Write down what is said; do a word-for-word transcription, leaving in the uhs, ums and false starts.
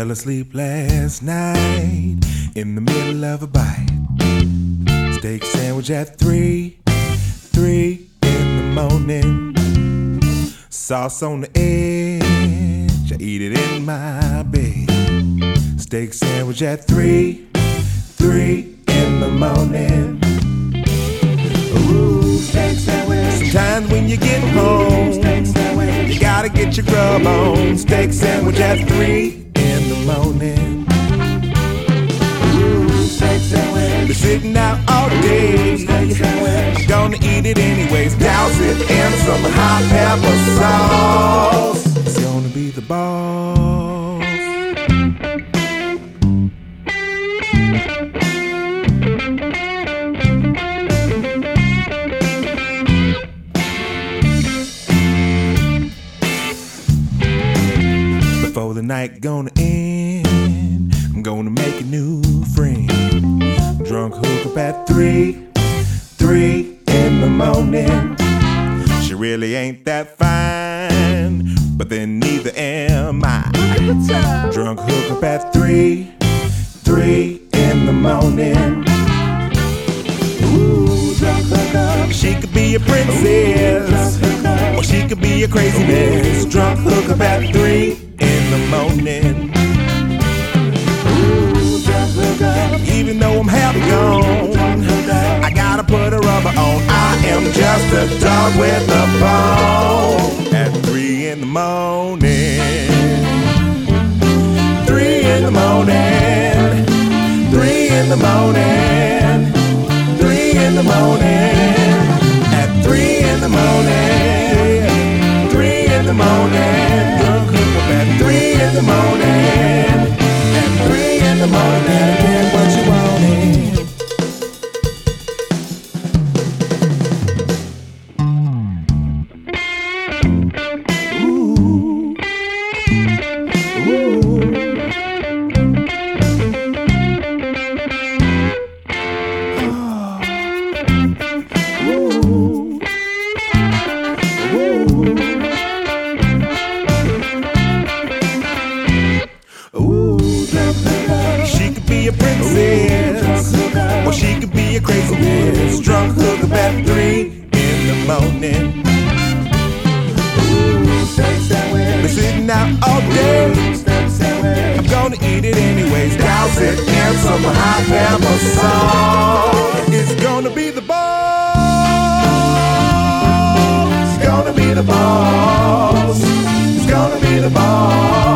Fell asleep last night in the middle of a bite. Steak sandwich at three, three in the morning. Sauce on the edge, I eat it in my bed. Steak sandwich at three, three in the morning. Ooh, steak sandwich. Sometimes when you get home, steak sandwich, you gotta get your grub on. Steak sandwich at three in the morning. Ooh, steak sandwich. Been sitting out all day, steak sandwich, I'm gonna eat it anyways. Douse it in some hot pepper sauce. It's gonna be the boss. Before the night gonna end, I'm gonna make a new friend. Drunk hookup at three, three in the morning. She really ain't that fine, but then neither am I. Drunk hookup at three, three in the morning. Ooh, drunk hookup. She could be a princess, or she could be a crazy mess. Drunk hookup at three in the morning. Ooh, drunk hookup. Even though I'm half gone, I gotta put a rubber on. I am just a dog with a bone. At three in the morning. Three in the morning. Three in the morning. Three in the morning. At three in the morning. Three in the morning. Drunk hookup at three in the morning. At three in the morning. Get what you wanted. Ooh. Ooh. She could be a princess, or she could be a crazy bitch. Drunk hookup at three in the morning. Been sitting out all day, I'm gonna eat it anyways. Douse it in some hot pepper sauce. It's gonna be the boss. It's gonna be the boss. It's gonna be the boss.